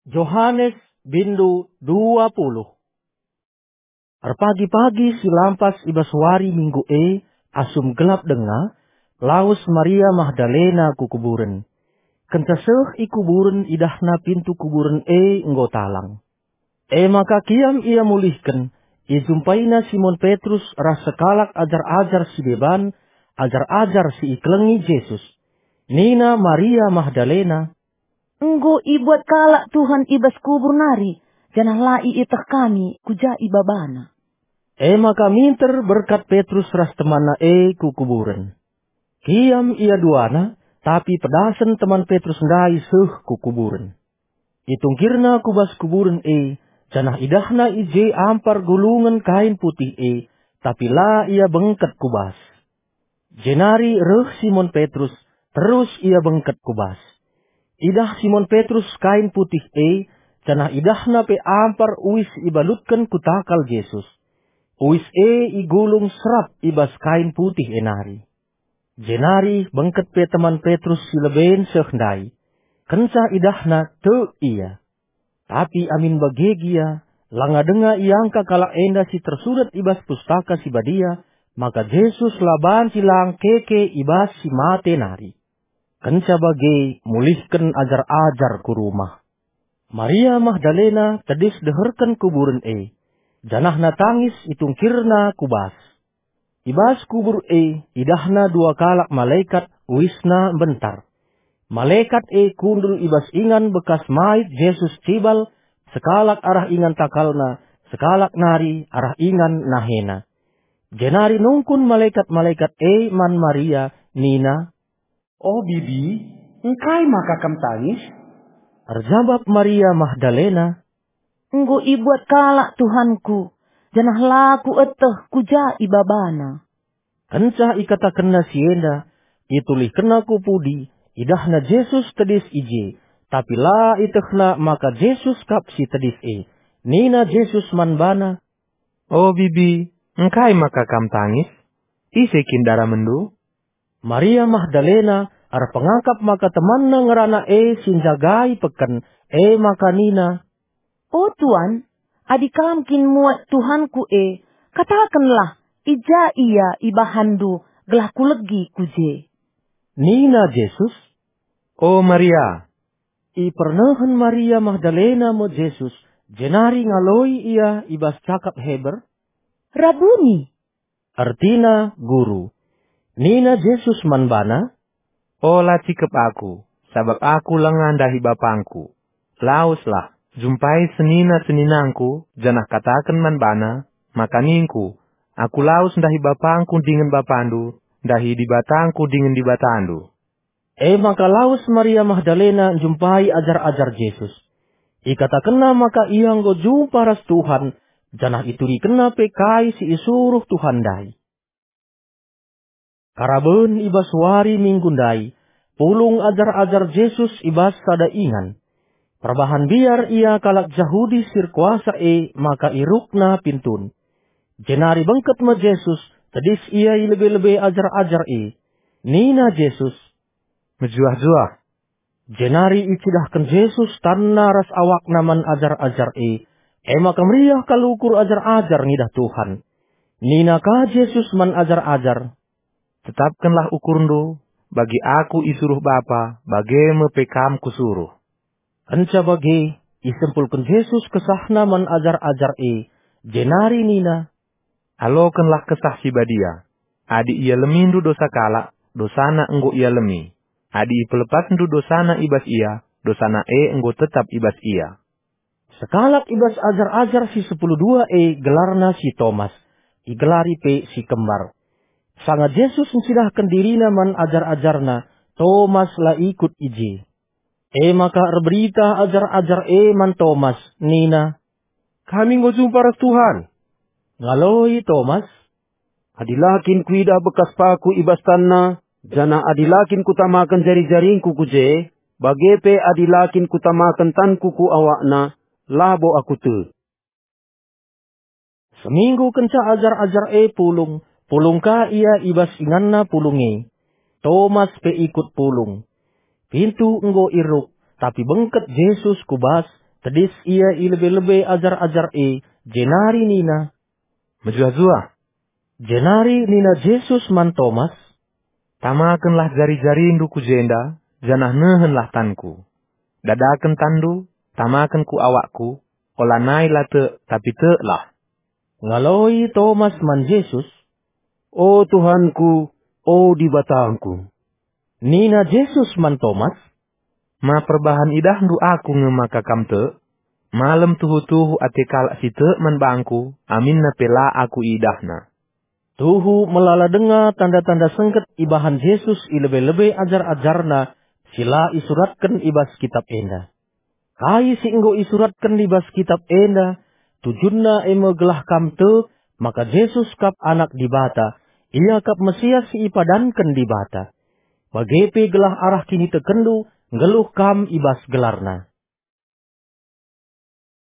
Yohanes bindu 20. Pagi-pagi silampas ibaswari minggu asum gelap denga, laus Maria Magdalena ku kuburen. Kencaseh i kuburen idahna pintu kuburen enggo talang. Maka kiam ia mulihken, ijumpaina Simon Petrus ras sekalak ajar-ajar si beban, ajar-ajar si iklengi Yesus. Nina Maria Magdalena, enggo ibuat kalak Tuhan ibas kubur nari, janah lai itah kami kuja ibabana. Maka minter berkat Petrus ras temana ku kuburen. Kiam ia duana, tapi pedasan teman Petrus ndai ku kuburen. Itungkirna kubas kuburen janah idahna ije ampar gulungan kain putih tapi la ia bengket kubas. Jenari reh Simon Petrus, terus ia bengket kubas. Idah Simon Petrus kain putih janah idahna pe ampar uis ibalutkan kutakal Yesus. Uis igulung serap ibas kain putih enari. Jenari bengket pe teman Petrus sileben sehendai. Kenca idahna te iya. Tapi amin bagegia, langa denga iangka kala enda si tersurat ibas pustaka si badia, maka Yesus laban silang keke ibas si mate nari. Kenca bage mulihken ajar-ajar ku rumah. Maria Magdalena tedis deherken kuburen janahna tangis itungkirna kubas. Ibas kubur idahna dua kalak malaikat wisna bentar. Malaikat kundul ibas ingan bekas mait Yesus cibal, sekalak arah ingan takalna, sekalak nari arah ingan nahena. Jenari nungkun malaikat-malaikat man Maria, Nina. Oh bibi, engkai maka kam tangis? Arjabab Maria Magdalena, enggo ibuat kalak Tuhanku, janah laku eteh kuja ibabana. Kenca ikata kena sienda, itulih kena kupudi, idahna Yesus tedis ije, tapi la itehna maka Yesus kap si tedis Nina Yesus manbana. Oh bibi, engkai maka kam tangis? Ise kindara mendu? Maria Magdalena ar pengangkap maka temanna ngerana sinjagai peken maka Nina. Oh Tuan, adikam kin muat Tuhanku katakanlah ija iya ibahandu gelah kulegi kuje. Nina Yesus. Oh Maria. I pernehen Maria Magdalena mo Yesus, jenari ngaloi ia ibas cakap Heber. Rabuni. Artina guru. Nina Yesus manbana. Oh la cikep aku, sabab aku lengan dahi bapangku. Lauslah, jumpai senina-seninangku, janah katakan manbana, maka ningku. Aku laus dahi bapangku dengan bapandu, dahi di batangku dengan di batandu. Maka laus Maria Magdalena jumpai ajar-ajar Yesus. Ikata kena maka ia nggo jumpa ras Tuhan, janah itu dikena pekai si isuruh Tuhan dai. Karaben ibas wari minggundai, pulung ajar-ajar Yesus ibas sada ingan. Perbahan biar ia kalak Yahudi sirkuasa maka irukna pintun. Jenari bengket ma Yesus, tedis ia lebih-lebih ajar-ajar Nina Yesus. Mejuah-juah. Jenari icidahkan Yesus tanna ras awak naman ajar-ajar maka meriah kalukur ajar-ajar ngidah Tuhan. Nina ka Yesus man ajar-ajar. Tetapkanlah ukurndo, bagi aku isuruh Bapa, bagaimana pekam kusuruh. Kenca bagi, isempulkan Yesus kesahna man ajar-ajar jenari Nina. Alokanlah kesah si badia. Adi ia lemindu dosa kalak, dosana enggo ia lemi. Adi pelepas ndu dosana ibas ia, dosana enggo tetap ibas ia. Sekalak ibas ajar-ajar si 12 gelarna si Thomas, igelari si kembar. Sangat Yesus mensidahkan dirina man ajar-ajarna, Thomas la ikut ije. Maka berita ajar-ajar man Thomas, Nina. Kami nggo jumpa ras Tuhan. Ngaloi Thomas. Adilakin kuida bekas paku ibas tanna, jana adilakin kutamakan jari-jaringku kuje, bagepe adilakin kutamakan tanku ku awakna, labo aku te. Seminggu kenca ajar-ajar pulung ka ia ibas inganna pulungi. Thomas pe ikut pulung. Pintu enggo iruk, tapi bengket Yesus kubas, Tedis ia ilebe-lebe ajar-ajar jenari nina. Menjua-jua, Jenari nina Jesus man Thomas. tamakenlah jari-jari induku jenda, janah nehenlah tanku. Dadaken tandu, tamaken ku awakku, olanai late tapi te lah. Ngaloi Thomas man Jesus. O Tuhanku, o dibatangku. Nina Jesus man Thomas. Ma perbahan idah ndu aku ngemaka kamte, malam tuhu-tuhu atekal site man bangku, amin na pela aku idahna. Tuhu melala denga tanda-tanda sengket ibahan Jesus ilebe-lebe ajar-ajarna, sila isuratkan ibas kitab enda. Kai si enggo isuratkan ibas kitab enda, tujunna eme gelah kamte, maka Jesus kap anak dibata, ia kap Mesias si ipadanken dibata. Bagepe gelah arah kini tekendu, ngeluh kam ibas gelarna.